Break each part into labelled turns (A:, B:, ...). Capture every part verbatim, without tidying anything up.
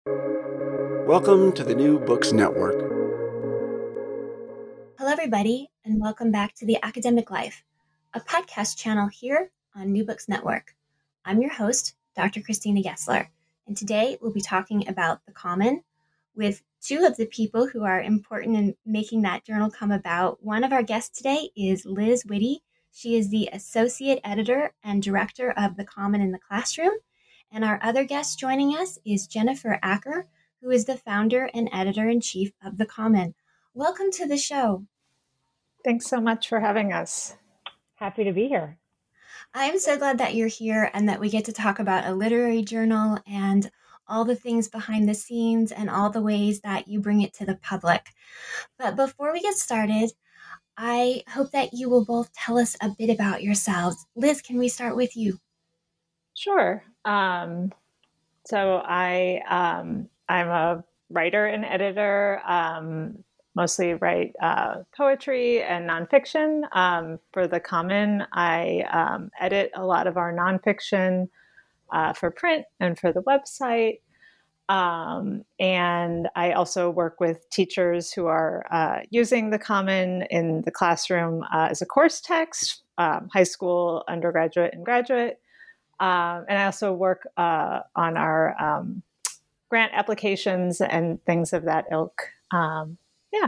A: Welcome to the New Books Network.
B: Hello, everybody, and welcome back to The Academic Life, a podcast channel here on New Books Network. I'm your host, Doctor Christina Gessler, and today we'll be talking about The Common with two of the people who are important in making that journal come about. One of our guests today is Liz Witte. She is the Associate Editor and Director of The Common in the Classroom. And our other guest joining us is Jennifer Acker, who is the founder and editor-in-chief of The Common. Welcome to the show.
C: Thanks so much for having us. Happy to be here.
B: I'm so glad that you're here and that we get to talk about a literary journal and all the things behind the scenes and all the ways that you bring it to the public. But before we get started, I hope that you will both tell us a bit about yourselves. Liz, can we start with you?
C: Sure. Um, so I, um, I'm a writer and editor, um, mostly write uh, poetry and nonfiction. Um, for The Common, I um, edit a lot of our nonfiction uh, for print and for the website. Um, and I also work with teachers who are uh, using The Common in the classroom uh, as a course text, um, high school, undergraduate, and graduate. Um, and I also work uh, on our um, grant applications and things of that ilk. Um, yeah.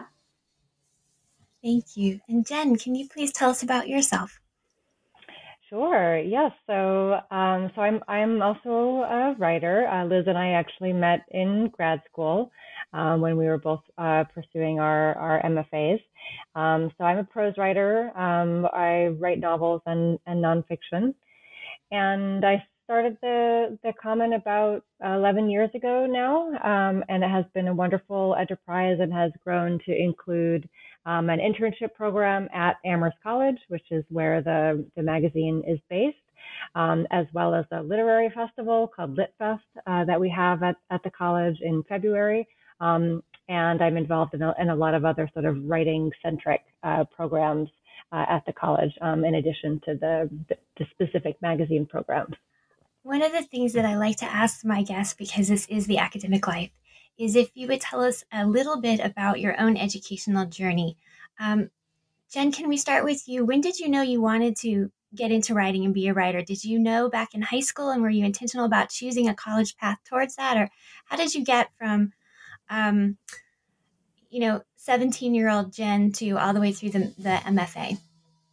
B: Thank you. And Jen, can you please tell us about yourself?
D: Sure. Yes. So, um, so I'm I'm also a writer. Uh, Liz and I actually met in grad school um, when we were both uh, pursuing our our M F As. Um, so I'm a prose writer. Um, I write novels and and nonfiction, and I started the the Common about eleven years ago now, um, and it has been a wonderful enterprise and has grown to include um, an internship program at Amherst College, which is where the, the magazine is based, um, as well as a literary festival called LitFest uh, that we have at, at the college in February. Um, and I'm involved in a, in a lot of other sort of writing-centric uh, programs uh, at the college, um, in addition to the, the, the specific magazine programs.
B: One of the things that I like to ask my guests, because this is The Academic Life, is if you would tell us a little bit about your own educational journey. Um, Jen, can we start with you? When did you know you wanted to get into writing and be a writer? Did you know back in high school, and were you intentional about choosing a college path towards that? Or how did you get from, um, you know, seventeen-year-old Jen to all the way through the, the M F A?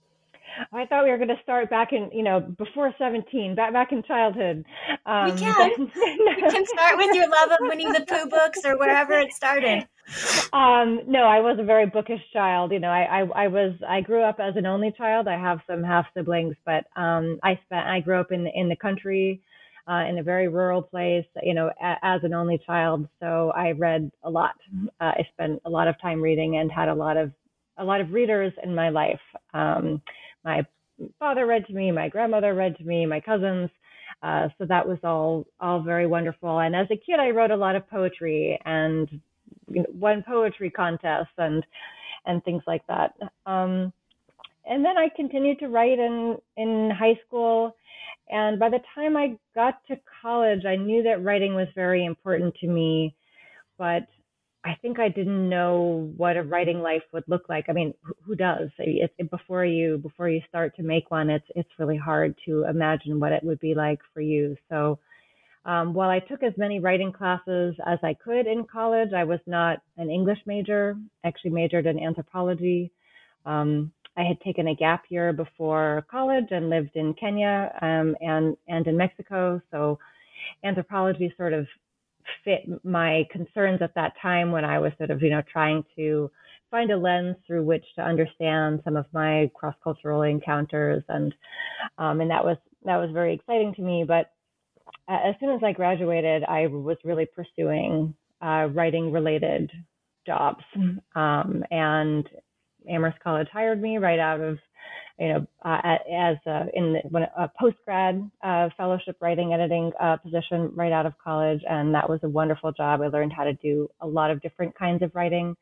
D: I thought we were going to start back in, you know, before seventeen, back back in childhood.
B: Um, we can. We can start with your love of Winnie the Pooh books or wherever it started.
D: Um, no, I was a very bookish child. You know, I, I, I was, I grew up as an only child. I have some half siblings, but um, I spent, I grew up in in the country, uh, in a very rural place. You know, a, as an only child, so I read a lot. Uh, I spent a lot of time reading and had a lot of a lot of readers in my life. Um, my father read to me, my grandmother read to me, my cousins. Uh, so that was all all very wonderful. And as a kid, I wrote a lot of poetry and you know, won poetry contests and and things like that. Um, and then I continued to write in in high school. And by the time I got to college, I knew that writing was very important to me, but I think I didn't know what a writing life would look like. I mean, who does? It, it, before you before you start to make one, it's it's really hard to imagine what it would be like for you. So um, while I took as many writing classes as I could in college, I was not an English major. I actually majored in anthropology. Um, I had taken a gap year before college and lived in Kenya um, and and in Mexico. So anthropology sort of fit my concerns at that time when I was sort of, you know, trying to find a lens through which to understand some of my cross-cultural encounters. And, um, and that was, that was very exciting to me. But as soon as I graduated, I was really pursuing uh, writing related jobs. Um, and Amherst College hired me right out of, you know, uh, as a, in the, a post-grad uh, fellowship writing editing uh, position right out of college. And that was a wonderful job. I learned how to do a lot of different kinds of writing.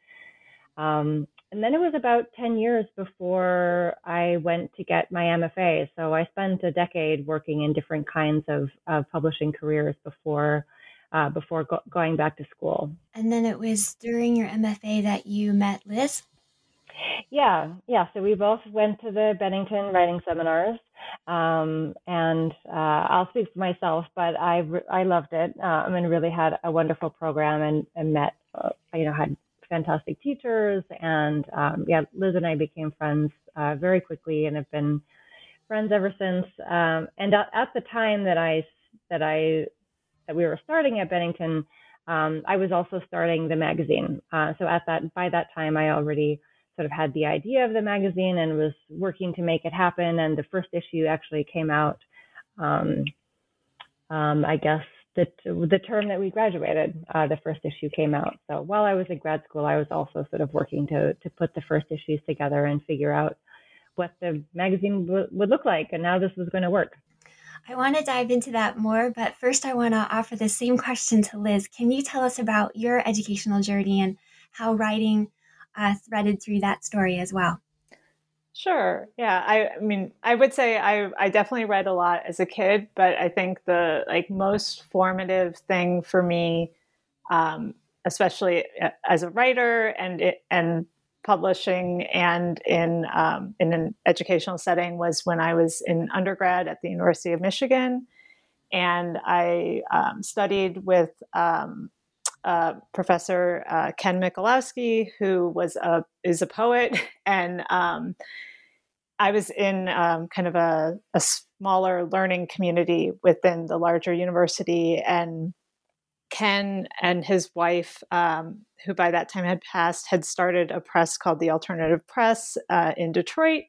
D: Um, and then it was about ten years before I went to get my M F A. So I spent a decade working in different kinds of, of publishing careers before uh, before go- going back to school.
B: And then it was during your M F A that you met Liz?
D: Yeah, yeah. So we both went to the Bennington writing seminars, um, and uh, I'll speak for myself, but I I loved it. Um, and really had a wonderful program, and, and met, uh, you know, had fantastic teachers, and um, yeah, Liz and I became friends uh, very quickly, and have been friends ever since. Um, and at, at the time that I that I that we were starting at Bennington, um, I was also starting the magazine. Uh, so at that by that time, I already sort of had the idea of the magazine and was working to make it happen. And the first issue actually came out, um, um, I guess, the, the term that we graduated, uh, the first issue came out. So while I was in grad school, I was also sort of working to, to put the first issues together and figure out what the magazine w- would look like and how this was going to work.
B: I want to dive into that more, but first I want to offer the same question to Liz. Can you tell us about your educational journey and how writing uh, threaded through that story as well?
C: Sure. Yeah. I, I mean, I would say I, I definitely read a lot as a kid, but I think the like most formative thing for me, um, especially as a writer and it, and publishing and in um, in an educational setting, was when I was in undergrad at the University of Michigan, and I um, studied with um, uh, Professor uh, Ken Michalowski, who was a is a poet, and um, I was in um, kind of a, a smaller learning community within the larger university, and Ken and his wife, um, who by that time had passed, had started a press called the Alternative Press uh, in Detroit,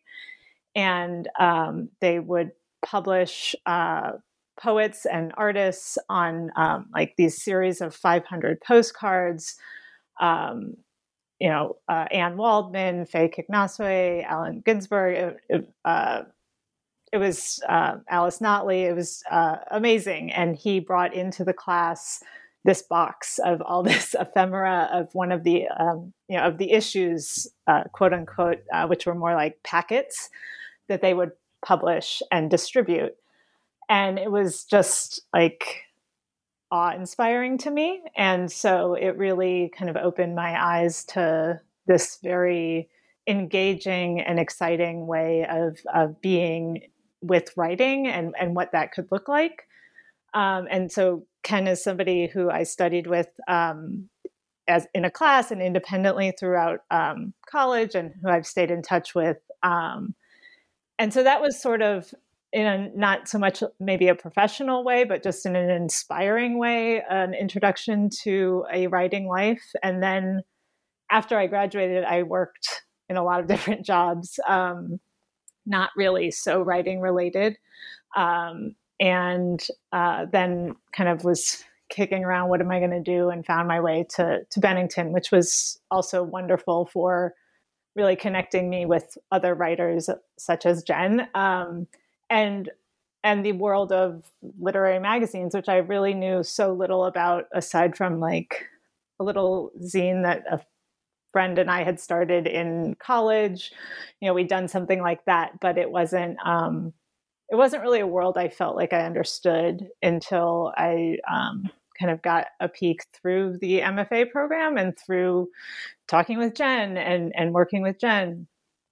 C: and um, they would publish uh, poets and artists on um, like these series of five hundred postcards. Um, you know, uh, Anne Waldman, Faye Kignasway, Allen Ginsberg. It, it, uh, it was uh, Alice Notley. It was uh, amazing. And he brought into the class this box of all this ephemera of one of the, um, you know, of the issues, uh, quote unquote, uh, which were more like packets that they would publish and distribute. And it was just like awe-inspiring to me. And so it really kind of opened my eyes to this very engaging and exciting way of, of being with writing and, and what that could look like. Um, and so Ken is somebody who I studied with um, as in a class and independently throughout um, college, and who I've stayed in touch with. Um, and so that was sort of, in a not so much maybe a professional way, but just in an inspiring way, an introduction to a writing life. And then after I graduated, I worked in a lot of different jobs, um, not really so writing related. Um, and uh, then kind of was kicking around, what am I going to do? And found my way to, to Bennington, which was also wonderful for really connecting me with other writers such as Jen. Um, and and the world of literary magazines, which I really knew so little about, aside from like a little zine that a friend and I had started in college. You know, we'd done something like that, but it wasn't um, it wasn't really a world I felt like I understood until I um, kind of got a peek through the M F A program and through talking with Jen and and working with Jen.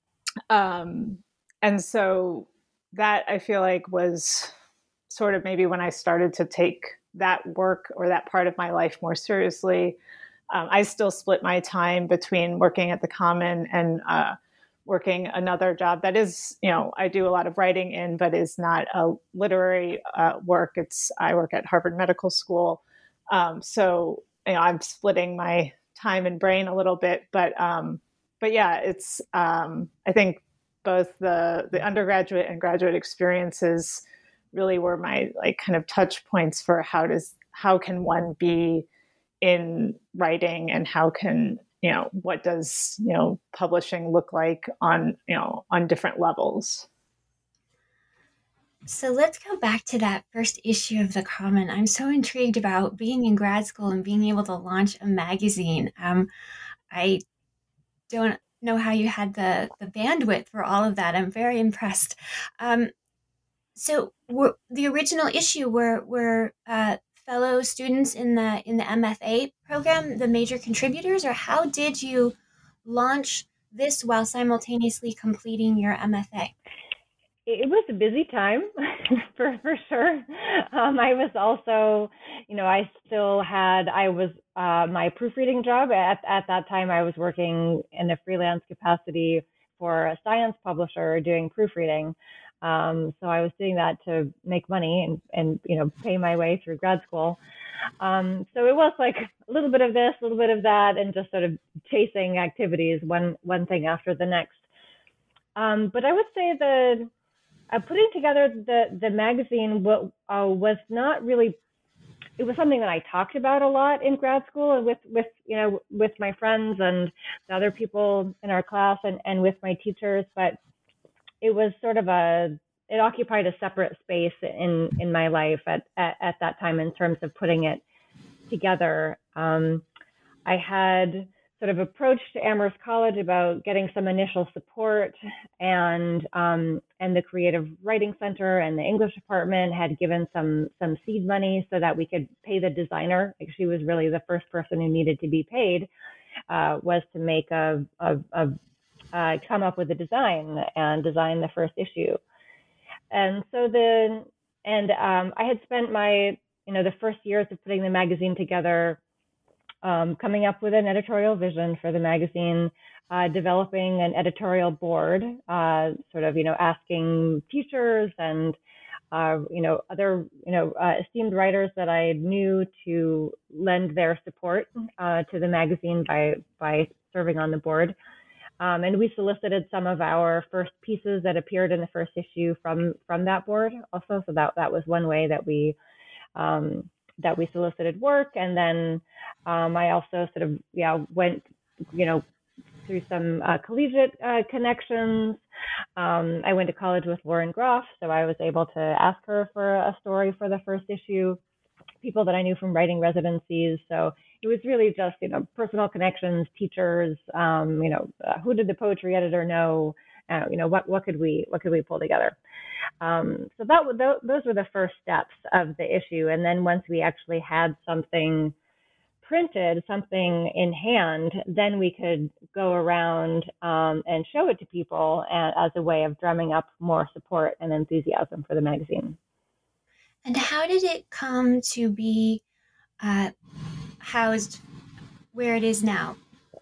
C: Um, and so that I feel like was sort of maybe when I started to take that work or that part of my life more seriously. Um, I still split my time between working at the Common and uh, working another job that is, you know, I do a lot of writing in, but is not a literary uh, work. It's, I work at Harvard Medical School. Um, so, you know, I'm splitting my time and brain a little bit, but, um, but yeah, it's, um, I think both the, the undergraduate and graduate experiences really were my like kind of touch points for how does, how can one be in writing, and how can, you know, what does, you know, publishing look like on, you know, on different levels.
B: So let's go back to that first issue of the Common. I'm so intrigued about being in grad school and being able to launch a magazine. Um, I don't know how you had the, the bandwidth for all of that. I'm very impressed. Um, so were, the original issue were, were uh, fellow students in the in the M F A program the major contributors, or how did you launch this while simultaneously completing your M F A?
D: It was a busy time for for sure. Um, I was also, you know, I still had I was uh, my proofreading job at at that time. I was working in a freelance capacity for a science publisher doing proofreading. Um, so I was doing that to make money and and you know pay my way through grad school. Um, so it was like a little bit of this, a little bit of that, and just sort of chasing activities, one one thing after the next. Um, but I would say the uh, putting together the the magazine w- uh, was not really. It was something that I talked about a lot in grad school and with with you know with my friends and the other people in our class and and with my teachers, but it was sort of a it occupied a separate space in in my life at at, at that time in terms of putting it together. Um, I had sort of approached Amherst College about getting some initial support, and um, and the Creative Writing Center and the English department had given some some seed money so that we could pay the designer. Like, she was really the first person who needed to be paid, uh, was to make a, a, a uh, come up with a design and design the first issue. And so then, and um, I had spent my, you know, the first years of putting the magazine together, um, coming up with an editorial vision for the magazine, uh, developing an editorial board, uh, sort of, you know, asking teachers and, uh, you know, other, you know, uh, esteemed writers that I knew to lend their support uh, to the magazine by by serving on the board. Um, and we solicited some of our first pieces that appeared in the first issue from from that board also. So that that was one way that we um, that we solicited work. And then um, I also sort of yeah went you know through some uh, collegiate uh, connections. Um, I went to college with Lauren Groff, so I was able to ask her for a story for the first issue. People that I knew from writing residencies. So it was really just, you know, personal connections, teachers, um, you know, uh, who did the poetry editor know, uh, you know, what, what could we, what could we pull together? Um, so that th- those were the first steps of the issue. And then once we actually had something printed, something in hand, then we could go around um, and show it to people as a way of drumming up more support and enthusiasm for the magazine.
B: And how did it come to be uh, housed where it is now?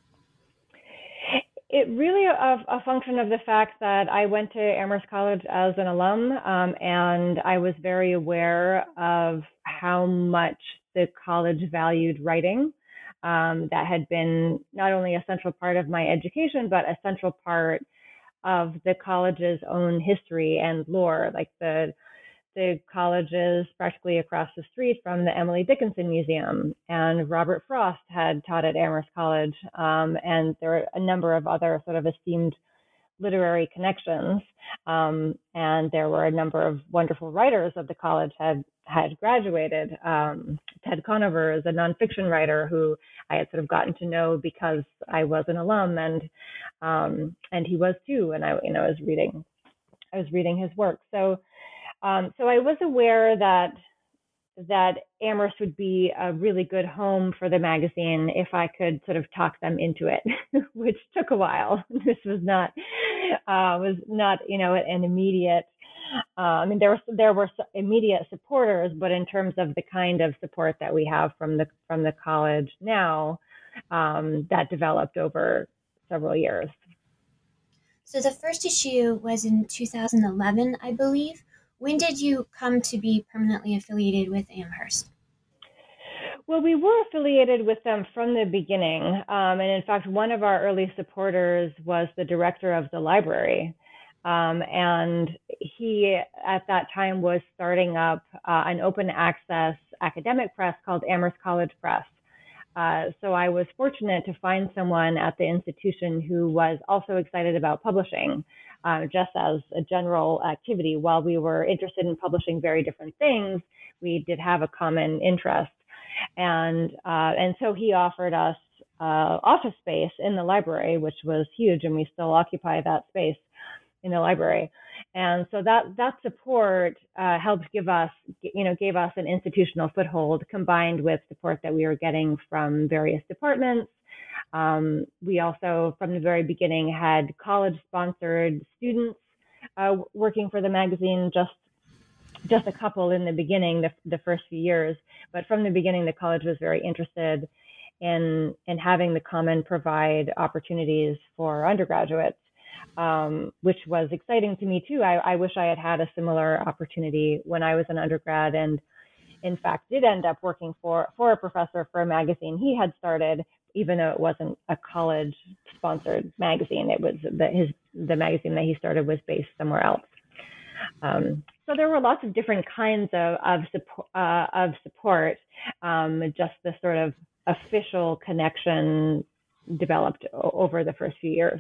D: It really a, a function of the fact that I went to Amherst College as an alum, um, and I was very aware of how much the college valued writing. Um, that had been not only a central part of my education, but a central part of the college's own history and lore. Like the the colleges practically across the street from the Emily Dickinson Museum, and Robert Frost had taught at Amherst College, um, and there were a number of other sort of esteemed literary connections, um, and there were a number of wonderful writers of the college had had graduated. Um, Ted Conover is a nonfiction writer who I had sort of gotten to know because I was an alum, and um, and he was too, and I you know was reading I was reading his work. So. Um, so I was aware that that Amherst would be a really good home for the magazine if I could sort of talk them into it, which took a while. This was not uh, was not you know an immediate. Uh, I mean, there were there were immediate supporters, but in terms of the kind of support that we have from the from the college now, um, that developed over several years.
B: So the first issue was in two thousand eleven, I believe. When did you come to be permanently affiliated with Amherst?
D: Well, we were affiliated with them from the beginning. Um, and in fact, one of our early supporters was the director of the library. Um, and he, at that time, was starting up uh, an open access academic press called Amherst College Press. Uh, so I was fortunate to find someone at the institution who was also excited about publishing, uh, just as a general activity. While we were interested in publishing very different things, we did have a common interest. And uh, and so he offered us uh, office space in the library, which was huge, and we still occupy that space in the library. And so that that support uh, helped give us, you know, gave us an institutional foothold combined with support that we were getting from various departments. Um, we also, from the very beginning, had college-sponsored students uh, working for the magazine, just just a couple in the beginning, the, the first few years. But from the beginning, the college was very interested in in having the Common provide opportunities for undergraduates. Um, which was exciting to me too. I, I wish I had had a similar opportunity when I was an undergrad, and in fact did end up working for, for a professor for a magazine he had started, even though it wasn't a college-sponsored magazine. It was the, his the magazine that he started was based somewhere else. Um, so there were lots of different kinds of of support, uh, of support. Um, just the sort of official connection developed o- over the first few years.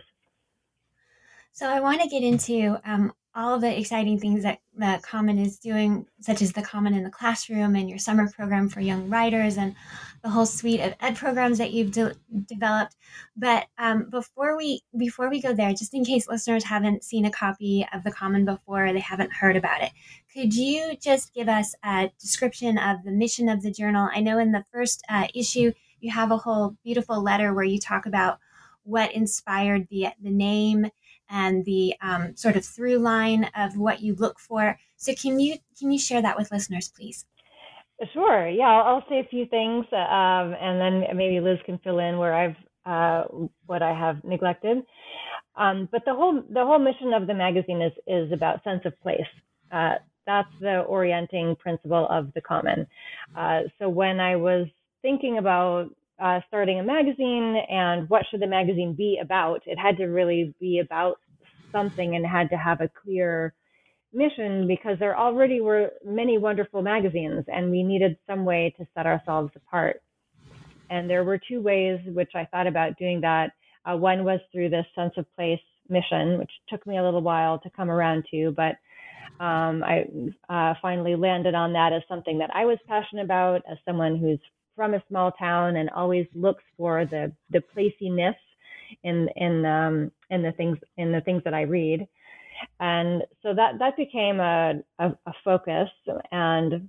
B: So I want to get into um, all the exciting things that the Common is doing, such as the Common in the Classroom and your summer program for young writers and the whole suite of ed programs that you've de- developed. But um, before we before we go there, just in case listeners haven't seen a copy of the Common before or they haven't heard about it, could you just give us a description of the mission of the journal? I know in the first uh, issue, you have a whole beautiful letter where you talk about what inspired the the name and the um, sort of through line of what you look for. So can you can you share that with listeners, please?
D: Sure. Yeah, I'll, I'll say a few things, um, and then maybe Liz can fill in where I've uh, what I have neglected. Um, but the whole the whole mission of the magazine is is about sense of place. Uh, that's the orienting principle of the Common. Uh, so when I was thinking about uh, starting a magazine and what should the magazine be about, it had to really be about something and had to have a clear mission, because there already were many wonderful magazines and we needed some way to set ourselves apart. And there were two ways which I thought about doing that. Uh, one was through this sense of place mission, which took me a little while to come around to, but um, I uh, finally landed on that as something that I was passionate about, as someone who's from a small town and always looks for the the placiness in in um, in the things in the things that I read. And so that that became a a, a focus, and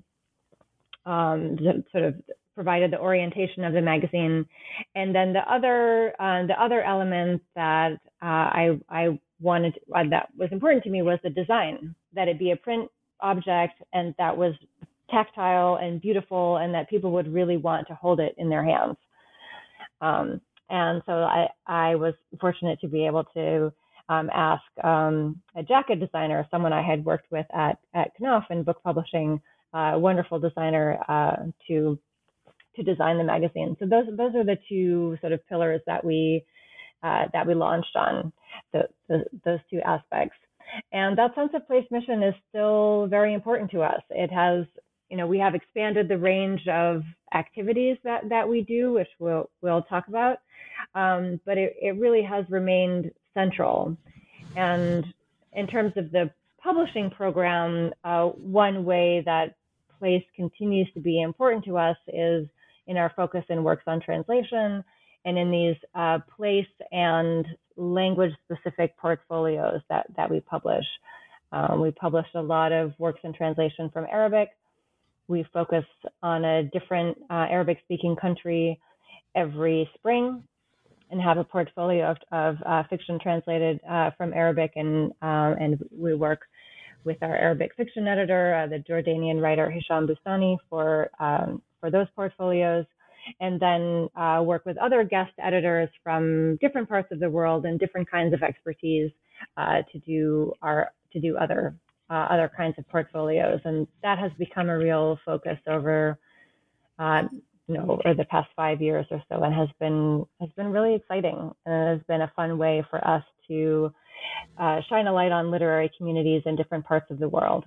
D: um, sort of provided the orientation of the magazine. And then the other uh, the other element that uh, I I wanted uh, that was important to me was the design, that it be a print object and that was tactile and beautiful, and that people would really want to hold it in their hands. Um, and so I I was fortunate to be able to um, ask um, a jacket designer, someone I had worked with at at Knopf in book publishing, uh, a wonderful designer, uh, to to design the magazine. So those those are the two sort of pillars that we uh, that we launched on, the, the, those two aspects. And that sense of place mission is still very important to us. It has, you know, we have expanded the range of activities that, that we do, which we'll we'll talk about, um, but it, it really has remained central. And in terms of the publishing program, uh, one way that place continues to be important to us is in our focus in works on translation and in these uh, place and language-specific portfolios that, that we publish. Um, we publish a lot of works in translation from Arabic. We focus on a different uh, Arabic-speaking country every spring and have a portfolio of, of uh, fiction translated uh, from Arabic, and um, and we work with our Arabic fiction editor, uh, the Jordanian writer Hisham Bustani, for um, for those portfolios, and then uh, work with other guest editors from different parts of the world and different kinds of expertise uh, to do our to do other uh, other kinds of portfolios, and that has become a real focus over uh, you know over the past five years or so, and has been has been really exciting, and it has been a fun way for us to Uh, shine a light on literary communities in different parts of the world.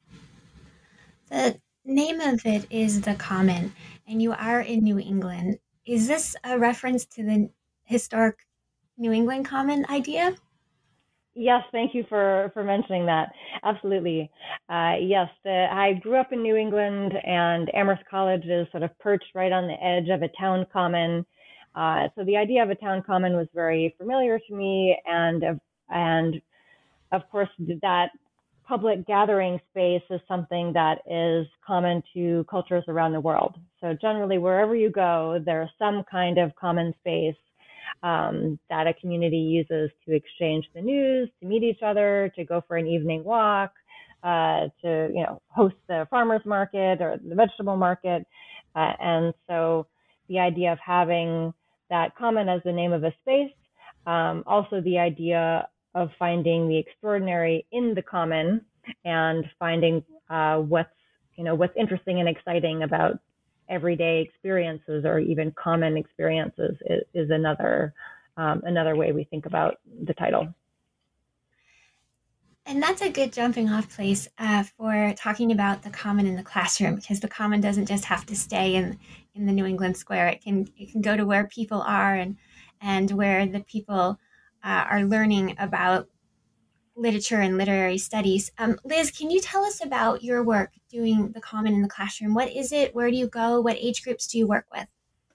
B: The name of it is The Common, and you are in New England. Is this a reference to the historic New England Common idea?
D: Yes, thank you for, for mentioning that. Absolutely. Uh, yes, the, I grew up in New England, and Amherst College is sort of perched right on the edge of a town common. Uh, so the idea of a town common was very familiar to me, and and of course that public gathering space is something that is common to cultures around the world. So generally, wherever you go, there's some kind of common space um, that a community uses to exchange the news, to meet each other, to go for an evening walk, uh, to you know host the farmers market or the vegetable market. Uh, and so the idea of having that common as the name of a space, um, also the idea of finding the extraordinary in the common and finding uh, what's you know what's interesting and exciting about everyday experiences or even common experiences is, is another um, another way we think about the title.
B: And that's a good jumping off place uh, for talking about the common in the classroom, because the common doesn't just have to stay in, in the New England Square. It can it can go to where people are and and where the people uh, are learning about literature and literary studies. Um, Liz, can you tell us about your work doing the common in the classroom? What is it? Where do you go? What age groups do you work with?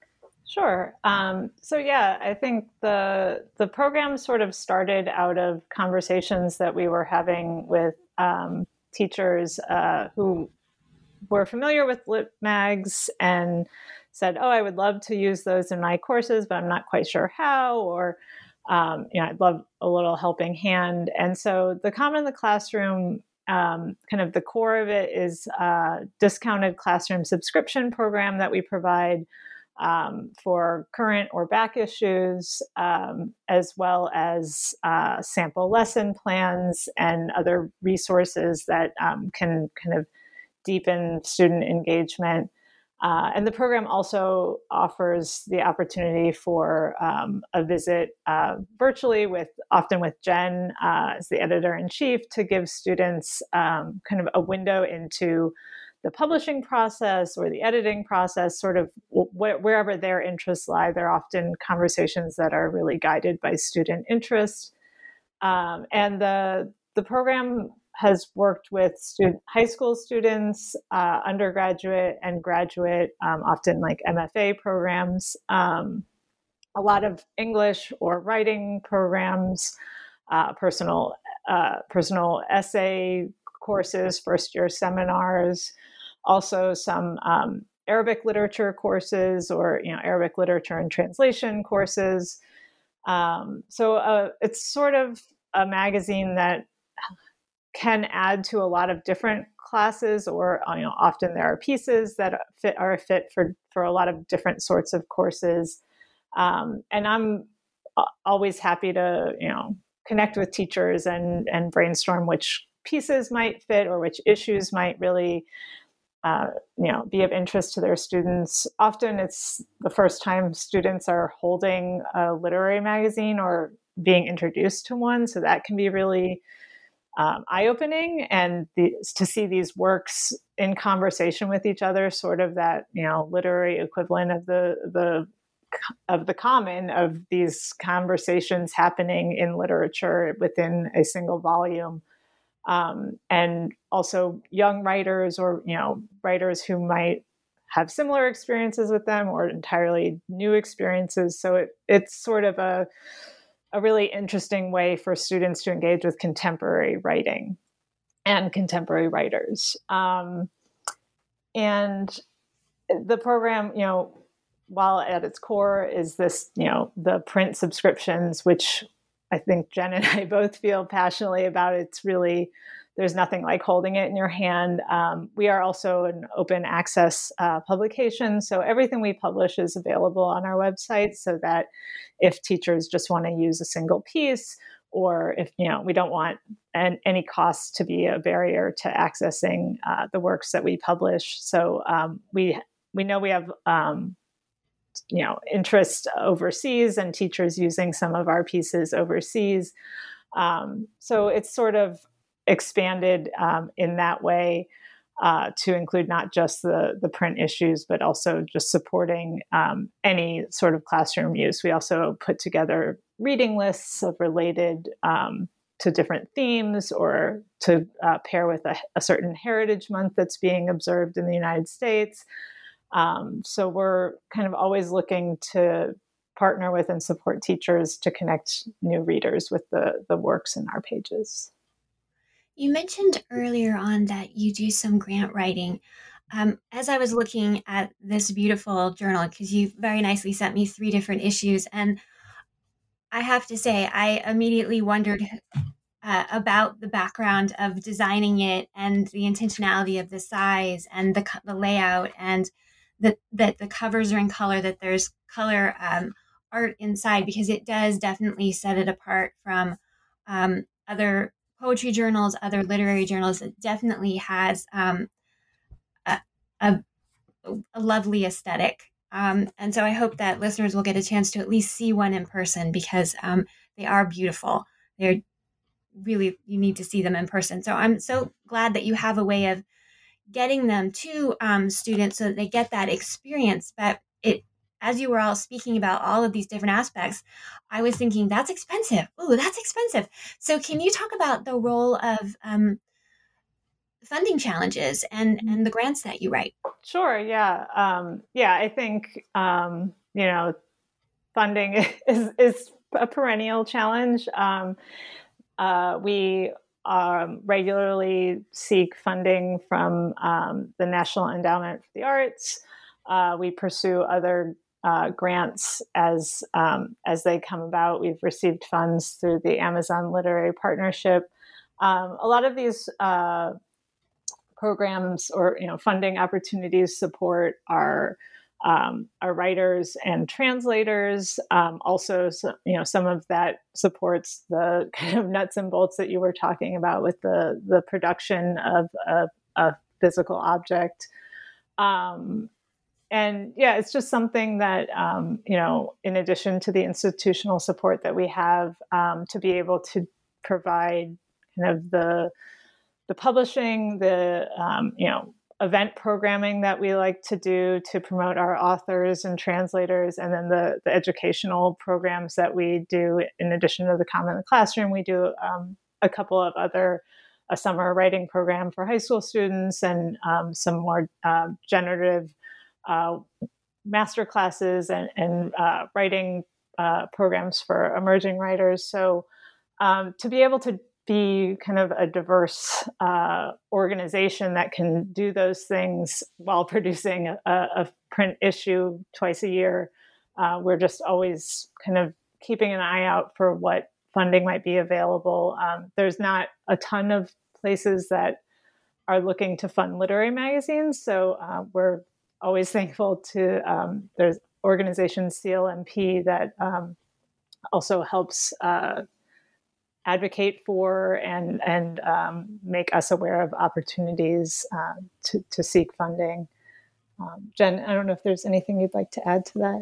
C: Sure. Um, so yeah, I think the the program sort of started out of conversations that we were having with um, teachers uh, who were familiar with lit mags and said, "Oh, I would love to use those in my courses, but I'm not quite sure how," or um, you know, "I'd love a little helping hand." And so the Common in the Classroom, um, kind of the core of it is a discounted classroom subscription program that we provide Um, for current or back issues, um, as well as uh, sample lesson plans and other resources that um, can kind of deepen student engagement. Uh, and the program also offers the opportunity for um, a visit uh, virtually with, often with Jen uh, as the editor-in-chief, to give students um, kind of a window into the publishing process or the editing process, sort of wh- wherever their interests lie. They're often conversations that are really guided by student interest. Um, and the, the program has worked with student, high school students, uh, undergraduate and graduate, um, often like M F A programs, um, a lot of English or writing programs, uh, personal, uh, personal essay courses, first year seminars, also some um, Arabic literature courses or you know Arabic literature and translation courses. Um, so uh, it's sort of a magazine that can add to a lot of different classes, or you know often there are pieces that fit are a fit for for a lot of different sorts of courses. Um, and I'm always happy to you know connect with teachers and and brainstorm which pieces might fit or which issues might really uh, you know be of interest to their students. Often it's the first time students are holding a literary magazine or being introduced to one, so that can be really um, eye-opening. And the, to see these works in conversation with each other, sort of that you know literary equivalent of the the of the common, of these conversations happening in literature within a single volume. Um, and also young writers or, you know, writers who might have similar experiences with them or entirely new experiences. So it, it's sort of a, a really interesting way for students to engage with contemporary writing and contemporary writers. Um, and the program, you know, while at its core is this, you know, the print subscriptions, which I think Jen and I both feel passionately about. It's really, there's nothing like holding it in your hand. Um, we are also an open access uh, publication. So everything we publish is available on our website, so that if teachers just want to use a single piece, or if, you know, we don't want an, any cost to be a barrier to accessing uh, the works that we publish. So um, we, we know we have, um, you know, interest overseas and teachers using some of our pieces overseas. Um, so it's sort of expanded um, in that way uh, to include not just the, the print issues, but also just supporting um, any sort of classroom use. We also put together reading lists of related um, to different themes, or to uh, pair with a, a certain heritage month that's being observed in the United States. Um, so we're kind of always looking to partner with and support teachers to connect new readers with the, the works in our pages.
B: You mentioned earlier on that you do some grant writing. Um, as I was looking at this beautiful journal, because you very nicely sent me three different issues, and I have to say, I immediately wondered uh, about the background of designing it and the intentionality of the size and the, co- the layout, and that that the covers are in color, that there's color um, art inside, because it does definitely set it apart from um, other poetry journals, other literary journals. It definitely has um, a, a, a lovely aesthetic. Um, and so I hope that listeners will get a chance to at least see one in person, because um, they are beautiful. They're really, you need to see them in person. So I'm so glad that you have a way of getting them to um, students so that they get that experience. But it, as you were all speaking about all of these different aspects, I was thinking that's expensive. Ooh, that's expensive. So can you talk about the role of um, funding challenges and and the grants that you write?
C: Sure. Yeah. Um, yeah. I think um, you know, funding is is a perennial challenge. Um, uh, we um, regularly seek funding from um, the National Endowment for the Arts. Uh, we pursue other uh, grants as um, as they come about. We've received funds through the Amazon Literary Partnership. Um, a lot of these uh, programs or you know funding opportunities support our um, our writers and translators. Um, also, so, you know, some of that supports the kind of nuts and bolts that you were talking about with the the production of a, a physical object. Um, and yeah, it's just something that um, you know, in addition to the institutional support that we have, um, to be able to provide kind of the the publishing, the um, you know event programming that we like to do to promote our authors and translators, and then the, the educational programs that we do in addition to the Common in the Classroom. We do um, a couple of other, a summer writing program for high school students, and um, some more uh, generative uh, master classes and, and uh, writing uh, programs for emerging writers. So um, to be able to be kind of a diverse uh, organization that can do those things while producing a, a print issue twice a year, uh, we're just always kind of keeping an eye out for what funding might be available. Um, there's not a ton of places that are looking to fund literary magazines, so uh, we're always thankful to um, there's organization C L M P that um, also helps uh, advocate for and and um, make us aware of opportunities uh, to, to seek funding. Um, Jen, I don't know if there's anything you'd like to add to that.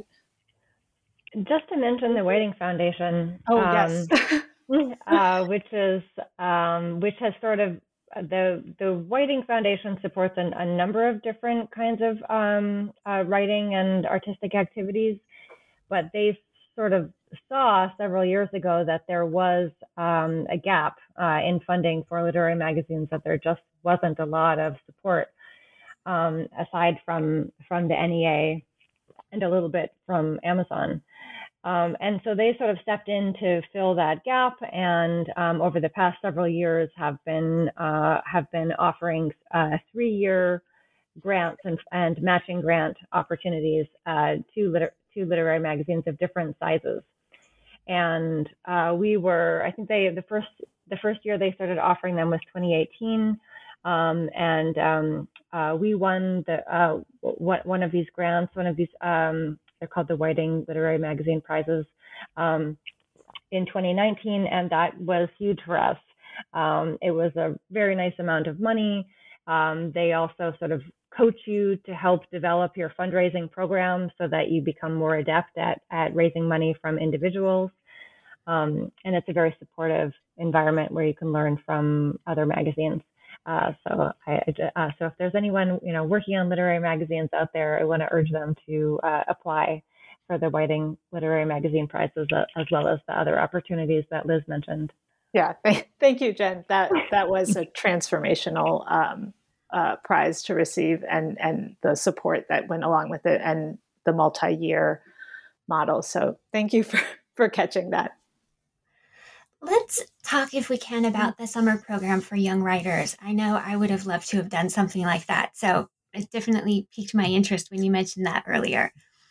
D: Just to mention the Waiting Foundation.
C: Oh,
D: um,
C: yes.
D: uh, which is um, which has sort of the the Waiting Foundation supports an, a number of different kinds of um, uh, writing and artistic activities, but they sort of saw several years ago that there was um, a gap uh, in funding for literary magazines, that there just wasn't a lot of support um, aside from from the N E A and a little bit from Amazon. Um, and so they sort of stepped in to fill that gap, and um, over the past several years have been uh, have been offering uh, three-year grants and, and matching grant opportunities uh, to liter- to literary magazines of different sizes. And uh, we were, I think they the first the first year they started offering them was twenty eighteen, um, and um, uh, we won the uh, one of these grants, one of these. Um, They're called the Whiting Literary Magazine Prizes um, in twenty nineteen, and that was huge for us. Um, it was a very nice amount of money. Um, they also sort of coach you to help develop your fundraising program so that you become more adept at, at raising money from individuals. Um, and it's a very supportive environment where you can learn from other magazines. Uh, so, I, uh, so if there's anyone you know working on literary magazines out there, I want to urge them to uh, apply for the Whiting Literary Magazine Prizes, uh, as well as the other opportunities that Liz mentioned.
C: Yeah, th- thank you, Jen. That that was a transformational um, uh, prize to receive, and and the support that went along with it, and the multi-year model. So, thank you for for catching that.
B: let's talk, if we can, about the summer program for young writers. I know I would have loved to have done something like that. So it definitely piqued my interest when you mentioned that earlier.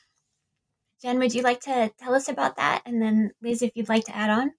B: Jen, would you like to tell us about that? And then Liz, if you'd like to add on.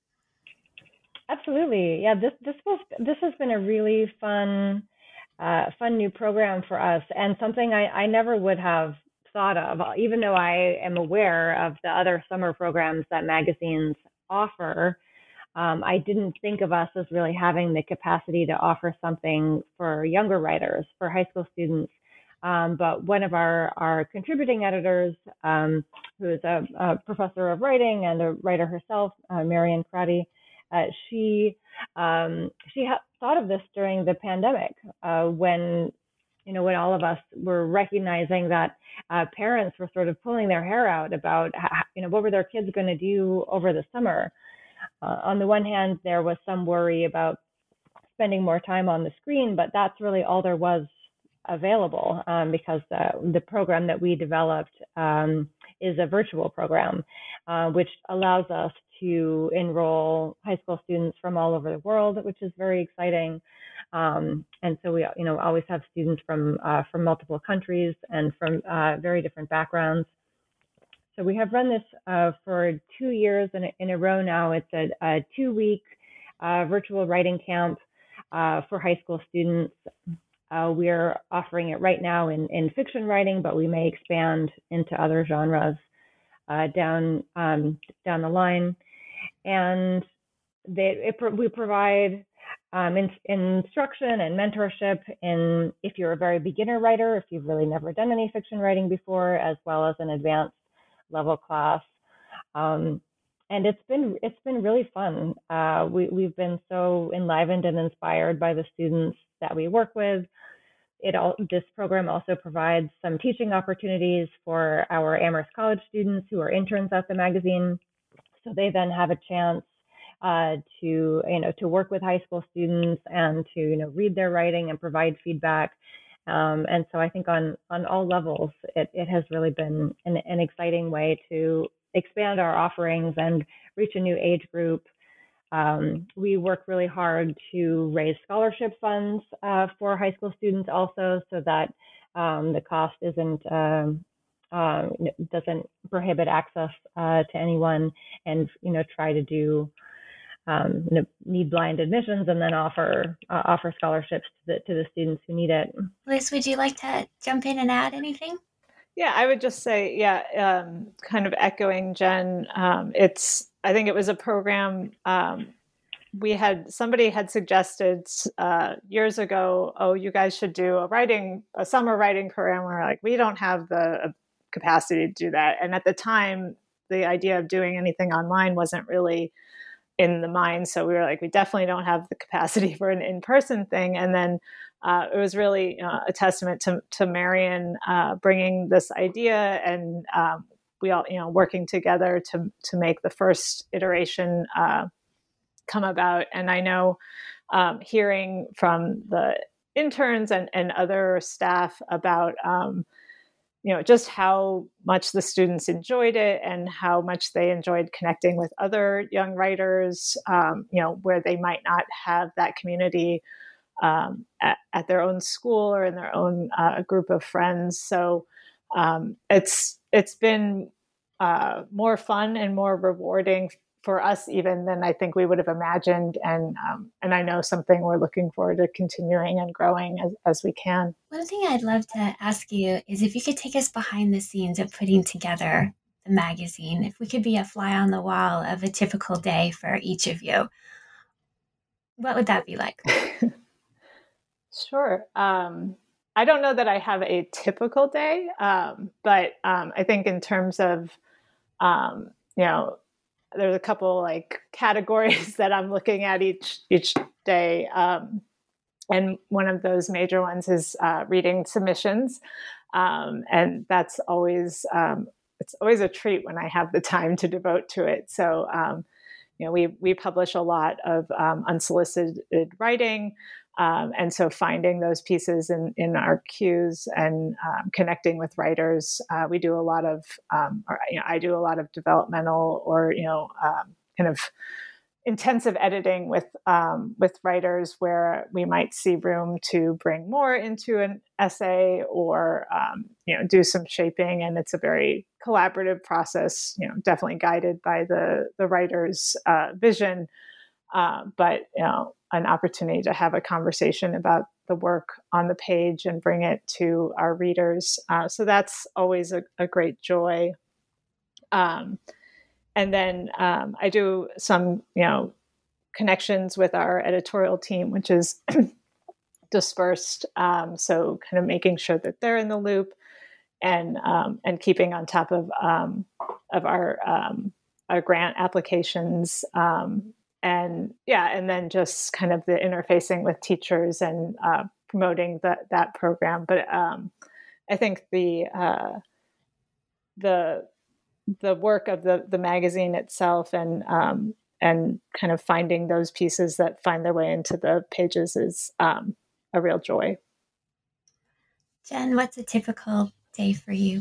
D: Absolutely. Yeah, this this was this has been a really fun uh, fun new program for us, and something I, I never would have thought of, even though I am aware of the other summer programs that magazines offer. Um, I didn't think of us as really having the capacity to offer something for younger writers, for high school students. Um, but one of our, our contributing editors, um, who is a, a professor of writing and a writer herself, uh, Marian Crotty, uh, she um, she ha- thought of this during the pandemic, uh, when you know when all of us were recognizing that uh, parents were sort of pulling their hair out about how, you know what were their kids going to do over the summer. Uh, on the one hand, there was some worry about spending more time on the screen, but that's really all there was available, um, because the, the program that we developed um, is a virtual program, uh, which allows us to enroll high school students from all over the world, which is very exciting. Um, and so we, you know, always have students from uh, from multiple countries and from uh, very different backgrounds. So we have run this uh, for two years in a, in a row now. It's a, a two-week uh, virtual writing camp uh, for high school students. Uh, we're offering it right now in, in fiction writing, but we may expand into other genres uh, down um, down the line. And they, it, we provide um, in, instruction and mentorship in if you're a very beginner writer, if you've really never done any fiction writing before, as well as an advanced level class. Um, and it's been it's been really fun. Uh, we, we've been so enlivened and inspired by the students that we work with. It all, this program also provides some teaching opportunities for our Amherst College students who are interns at the magazine. So they then have a chance uh, to, you know, to work with high school students and to, you know, read their writing and provide feedback. Um, and so I think on, on all levels, it, it has really been an, an exciting way to expand our offerings and reach a new age group. Um, we work really hard to raise scholarship funds uh, for high school students also, so that um, the cost isn't um, uh, doesn't prohibit access uh, to anyone, and you know try to do um, you know, need blind admissions and then offer uh, offer scholarships to the to the students who need it.
B: Liz, would you like to jump in and add anything?
C: Yeah, I would just say, yeah, um, kind of echoing Jen, um, it's, I think it was a program um, we had, somebody had suggested uh, years ago, oh, you guys should do a writing, a summer writing program. We're like, we don't have the capacity to do that. And at the time, the idea of doing anything online wasn't really in the mind. So we were like, we definitely don't have the capacity for an in-person thing. And then uh, it was really uh, a testament to, to Marian uh, bringing this idea, and um, we all, you know, working together to to make the first iteration uh, come about. And I know um, hearing from the interns and, and other staff about um, you know, just how much the students enjoyed it and how much they enjoyed connecting with other young writers, um, you know, where they might not have that community um, at, at their own school or in their own uh, group of friends. So um, it's it's been uh, more fun and more rewarding for us even than I think we would have imagined. And um, and I know something we're looking forward to continuing and growing as, as we can.
B: One thing I'd love to ask you is if you could take us behind the scenes of putting together the magazine, if we could be a fly on the wall of a typical day for each of you, what would that be like?
C: Sure. Um, I don't know that I have a typical day, um, but um, I think in terms of, um, you know, there's a couple like categories that I'm looking at each each day. Um, and one of those major ones is uh, reading submissions. Um, and that's always, um, it's always a treat when I have the time to devote to it. So, um, you know, we, we publish a lot of um, unsolicited writing. Um, and so finding those pieces in, in our queues and um, connecting with writers, uh, we do a lot of, um, or, you know, I do a lot of developmental or, you know, um, kind of intensive editing with um, with writers where we might see room to bring more into an essay or um, you know do some shaping, and it's a very collaborative process. You know, definitely guided by the the writer's uh, vision, uh, but you know, an opportunity to have a conversation about the work on the page and bring it to our readers. Uh, so that's always a, a great joy. Um, And then um, I do some, you know, connections with our editorial team, which is dispersed. Um, so kind of making sure that they're in the loop and um, and keeping on top of um, of our um, our grant applications. Um, and yeah, and then just kind of the interfacing with teachers and uh, promoting that that program. But um, I think the uh, the the work of the, the magazine itself and um, and kind of finding those pieces that find their way into the pages is um, a real joy.
B: Jen, what's a typical day for you?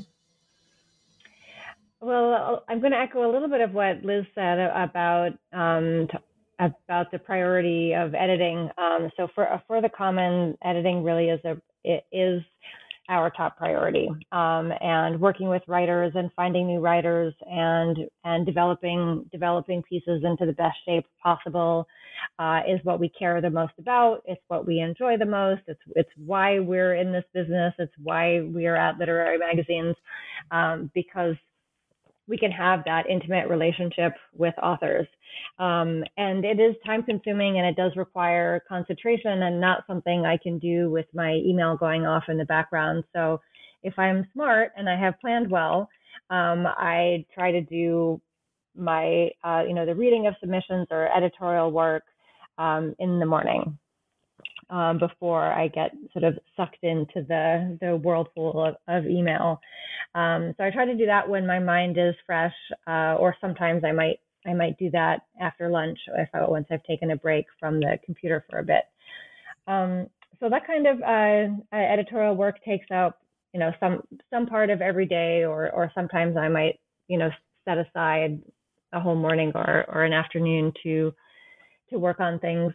D: Well, I'm going to echo a little bit of what Liz said about um, t- about the priority of editing. Um, so for for the Common, editing really is a it is our top priority, um, and working with writers and finding new writers and and developing developing pieces into the best shape possible uh, is what we care the most about. It's what we enjoy the most. It's it's why we're in this business. It's why we are at literary magazines, um, because we can have that intimate relationship with authors. Um, and it is time consuming and it does require concentration and not something I can do with my email going off in the background. So if I'm smart and I have planned well, um, I try to do my, uh, you know, the reading of submissions or editorial work um, in the morning. Um, before I get sort of sucked into the the whirlpool of, of email. Um, so I try to do that when my mind is fresh, uh, or sometimes I might I might do that after lunch if I, once I've taken a break from the computer for a bit. Um, so that kind of uh, editorial work takes up you know some some part of every day, or or sometimes I might you know set aside a whole morning or or an afternoon to to work on things.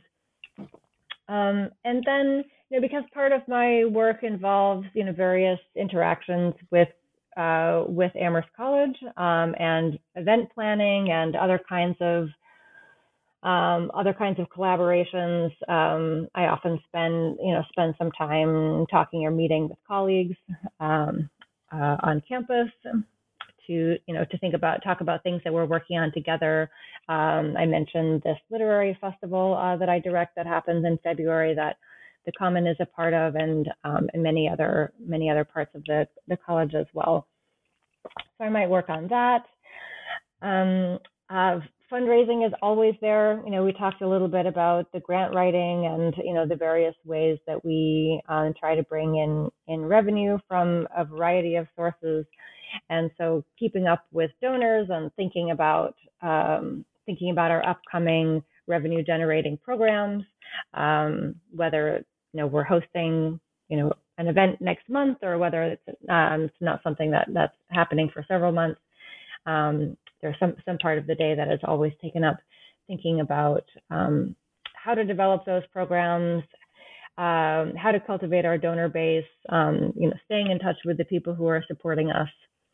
D: Um, and then, you know, because part of my work involves, you know, various interactions with uh, with Amherst College um, and event planning and other kinds of um, other kinds of collaborations, um, I often spend, you know, spend some time talking or meeting with colleagues um, uh, on campus to, you know, to think about, talk about things that we're working on together. Um, I mentioned this literary festival uh, that I direct that happens in February that the Common is a part of, and, um, and many other many other parts of the, the college as well. So I might work on that. Um, uh, fundraising is always there. You know, we talked a little bit about the grant writing and, you know, the various ways that we uh, try to bring in, in revenue from a variety of sources. And so keeping up with donors and thinking about um, thinking about our upcoming revenue generating programs, um, whether you know we're hosting you know an event next month or whether it's, um, it's not something that that's happening for several months. Um, there's some some part of the day that is always taken up thinking about um, how to develop those programs, um, how to cultivate our donor base, um, you know, staying in touch with the people who are supporting us.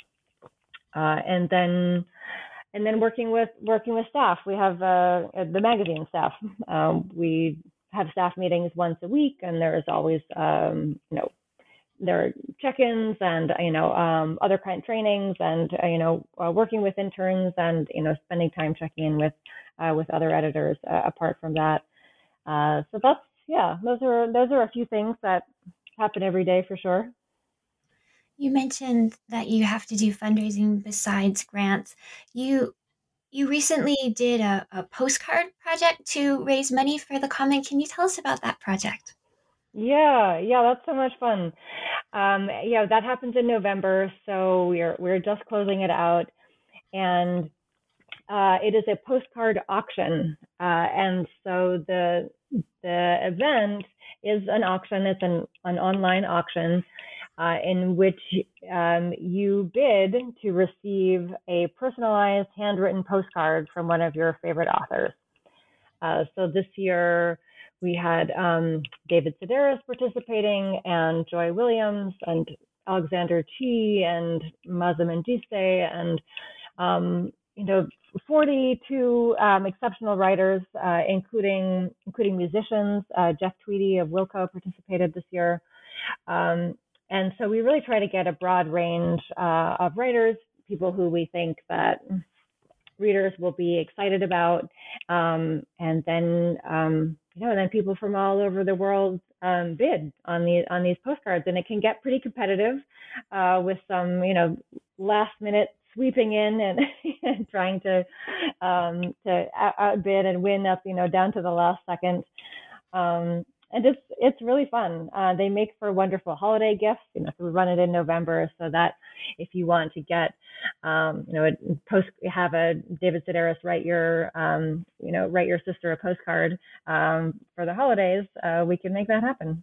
D: Uh, and then, and then working with working with staff. We have uh, the magazine staff. Um, we have staff meetings once a week, and there is always, um, you know, there are check-ins and you know um, other kind of trainings, and uh, you know uh, working with interns, and you know spending time checking in with uh, with other editors. Uh, apart from that, uh, so that's yeah, those are those are a few things that happen every day for sure.
B: You mentioned that you have to do fundraising besides grants. You you recently did a, a postcard project to raise money for the Common. Can you tell us about that project?
D: Yeah, yeah, that's so much fun. Um, yeah, that happens in November, so we're we're just closing it out, and uh, it is a postcard auction, uh, and so the the event is an auction. It's an an online auction. Uh, in which um, you bid to receive a personalized handwritten postcard from one of your favorite authors. Uh, so this year we had um, David Sedaris participating, and Joy Williams, and Alexander Chi, and Maza Mendice, and um, you know, forty-two um, exceptional writers, uh, including including musicians. Uh, Jeff Tweedy of Wilco participated this year. Um, and so we really try to get a broad range uh, of writers, people who we think that readers will be excited about, um, and then um, you know, and then people from all over the world um, bid on the on these postcards, and it can get pretty competitive uh, with some, you know, last minute sweeping in and, and trying to um, to outbid and win up, you know, down to the last second. Um, and it's it's really fun. Uh, they make for wonderful holiday gifts. You know, so we run it in November, so that if you want to get, um, you know, a post, have a David Sedaris write your, um, you know, write your sister a postcard um, for the holidays, uh, we can make that happen.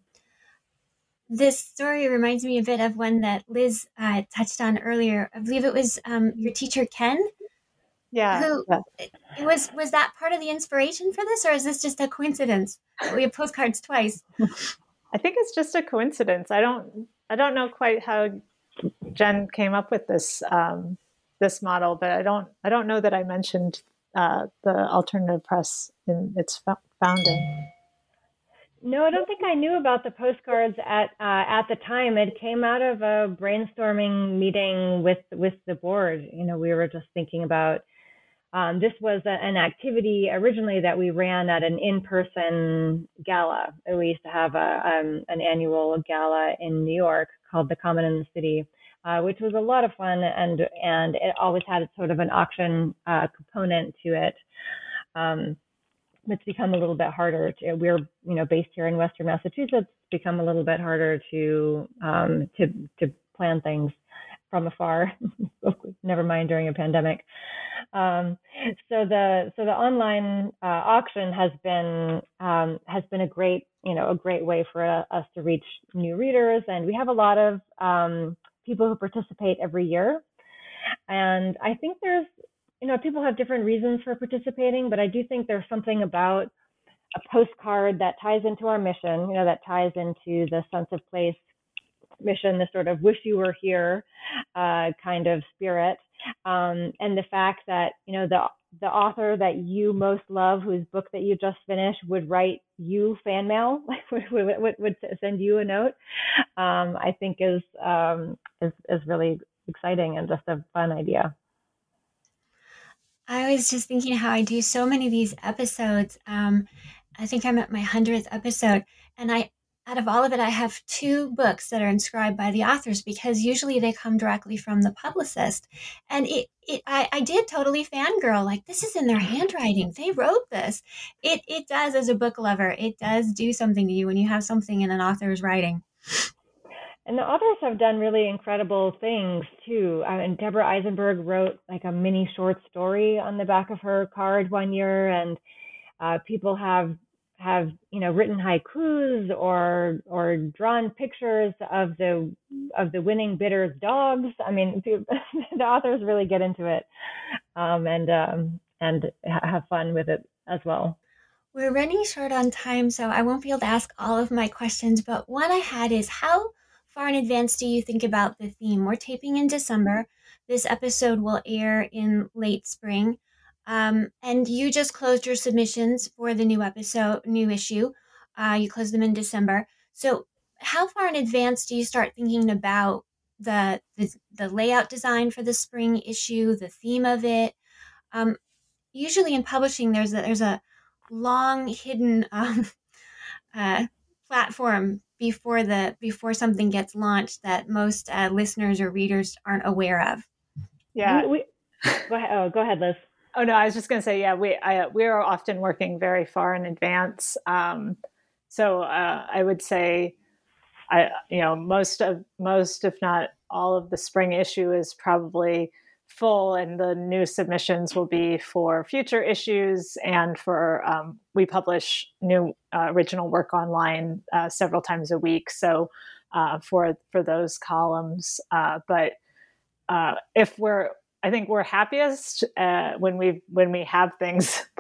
B: This story reminds me a bit of one that Liz uh, touched on earlier. I believe it was um, your teacher Ken.
C: Yeah.
B: Who
C: yeah.
B: It was was that part of the inspiration for this, or is this just a coincidence that we have postcards twice?
C: I think it's just a coincidence. I don't I don't know quite how Jen came up with this um, this model, but I don't I don't know that I mentioned uh, the alternative press in its founding.
D: No, I don't think I knew about the postcards at uh, at the time. It came out of a brainstorming meeting with with the board. You know, we were just thinking about. Um, this was a, an activity originally that we ran at an in-person gala. We used to have a, um, an annual gala in New York called The Common in the City, uh, which was a lot of fun, and and it always had sort of an auction uh, component to it. Um, it's become a little bit harder. To, we're you know based here in Western Massachusetts. It's become a little bit harder to um, to to plan things from afar. Never mind during a pandemic. Um, so the so the online uh, auction has been um, has been a great you know a great way for uh, us to reach new readers, and we have a lot of um, people who participate every year. And I think there's you know people have different reasons for participating, but I do think there's something about a postcard that ties into our mission, you know, that ties into the sense of place mission, the sort of wish you were here uh, kind of spirit. Um, and the fact that, you know, the the author that you most love, whose book that you just finished, would write you fan mail, would, would, would send you a note, um, I think is, um, is is really exciting and just a fun idea.
B: I was just thinking how I do so many of these episodes. Um, I think I'm at my hundredth episode, and I out of all of it, I have two books that are inscribed by the authors, because usually they come directly from the publicist. And it, it I, I did totally fangirl, like, this is in their handwriting. They wrote this. It it does, as a book lover, it does do something to you when you have something in an author's writing.
D: And the authors have done really incredible things too. I mean, Deborah Eisenberg wrote like a mini short story on the back of her card one year, and uh, people have have you know written haikus or or drawn pictures of the of the winning bidder's dogs. I mean, the authors really get into it um, and um, and have fun with it as well.
B: We're running short on time, so I won't be able to ask all of my questions. But one I had is, how far in advance do you think about the theme? We're taping in December. This episode will air in late spring. Um, and you just closed your submissions for the new episode, new issue. Uh, you closed them in December. So how far in advance do you start thinking about the the, the layout design for the spring issue, the theme of it? Um, usually in publishing, there's a, there's a long hidden um, uh, platform before the before something gets launched that most uh, listeners or readers aren't aware of.
C: Yeah.
D: We, we, go ahead. Oh, go ahead, Liz.
C: Oh, no, I was just going to say, yeah, we I, we are often working very far in advance. Um, so uh, I would say, I you know, most of most, if not all of the spring issue is probably full, and the new submissions will be for future issues, and for um, we publish new uh, original work online uh, several times a week. So uh, for for those columns, uh, but uh, if we're I think we're happiest uh, when we when we have things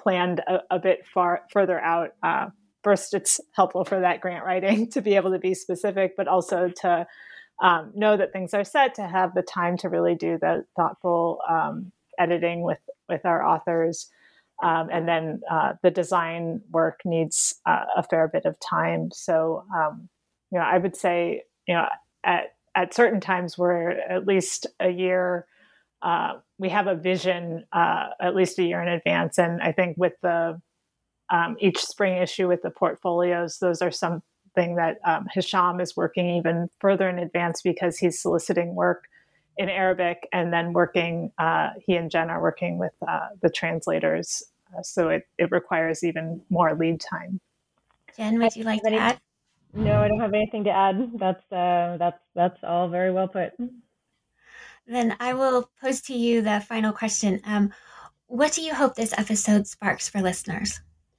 C: planned a, a bit far further out. Uh, first, it's helpful for that grant writing to be able to be specific, but also to um, know that things are set, to have the time to really do the thoughtful um, editing with, with our authors. Um, and then uh, the design work needs uh, a fair bit of time. So, um, you know, I would say, you know, at, at certain times we're at least a year, uh, we have a vision uh, at least a year in advance. And I think with the um, each spring issue with the portfolios, those are something that um, Hisham is working even further in advance because he's soliciting work in Arabic and then working, uh, he and Jen are working with uh, the translators. Uh, so it, it requires even more lead time.
B: Jen, would you like to add?
D: No, I don't have anything to add. That's uh, that's that's all very well put.
B: Then I will pose to you the final question. Um, what do you hope this episode sparks for listeners?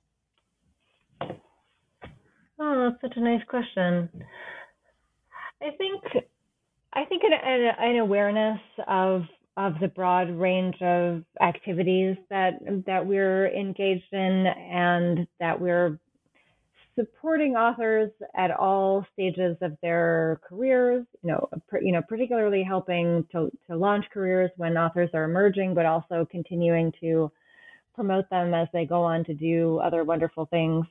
D: Oh, that's such a nice question. I think I think an, an, an awareness of of the broad range of activities that that we're engaged in, and that we're supporting authors at all stages of their careers, you know, you know, particularly helping to, to launch careers when authors are emerging, but also continuing to promote them as they go on to do other wonderful things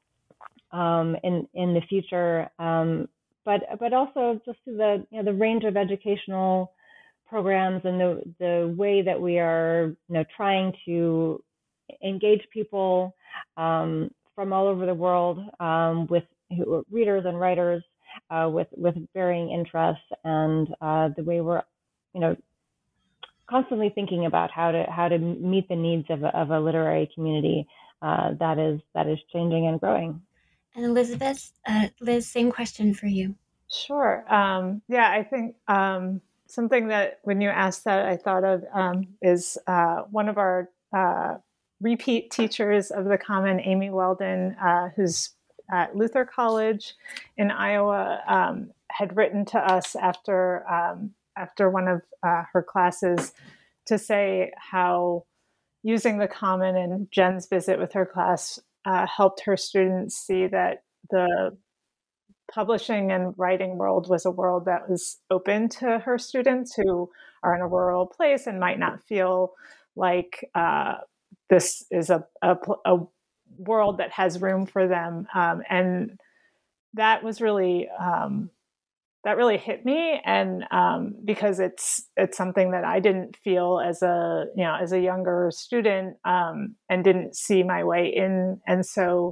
D: um, in in the future. Um, but but also just to the you know the range of educational programs and the the way that we are you know trying to engage people um, from all over the world um, with readers and writers uh, with with varying interests, and uh, the way we're you know constantly thinking about how to how to meet the needs of a, of a literary community uh, that is that is changing and growing.
B: And Elizabeth, uh, Liz, same question for you.
C: Sure. Um, yeah, I think um, something that when you asked that I thought of um, is uh, one of our uh, repeat teachers of the Common, Amy Weldon, uh, who's at Luther College in Iowa, um, had written to us after um, after one of uh, her classes to say how using the Common and Jen's visit with her class uh, helped her students see that the publishing and writing world was a world that was open to her students who are in a rural place and might not feel like uh, this is a, a, a world that has room for them. Um, and that was really, um, that really hit me. And um, because it's, it's something that I didn't feel as a, you know, as a younger student um, and didn't see my way in. And so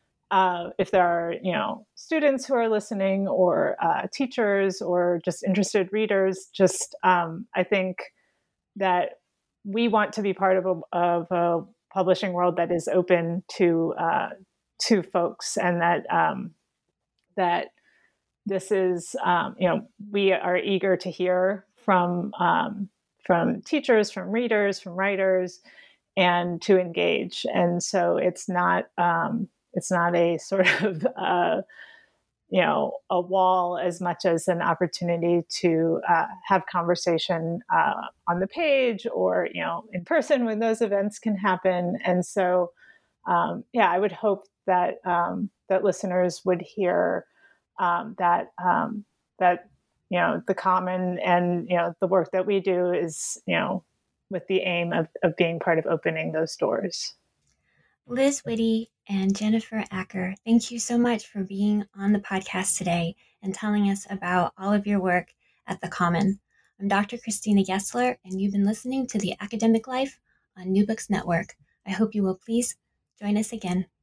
C: Uh, if there are, you know, students who are listening, or uh, teachers, or just interested readers, just um, I think that we want to be part of a, of a publishing world that is open to uh, to folks, and that um, that this is, um, you know, we are eager to hear from um, from teachers, from readers, from writers, and to engage. And so it's not. Um, It's not a sort of, uh, you know, a wall as much as an opportunity to uh, have conversation uh, on the page, or, you know, in person when those events can happen. And so, um, yeah, I would hope that um, that listeners would hear um, that um, that you know the Common and you know the work that we do is you know with the aim of, of being part of opening those doors.
B: Liz Witte and Jennifer Acker, thank you so much for being on the podcast today and telling us about all of your work at the Common. I'm Doctor Christina Gessler, and you've been listening to The Academic Life on New Books Network. I hope you will please join us again.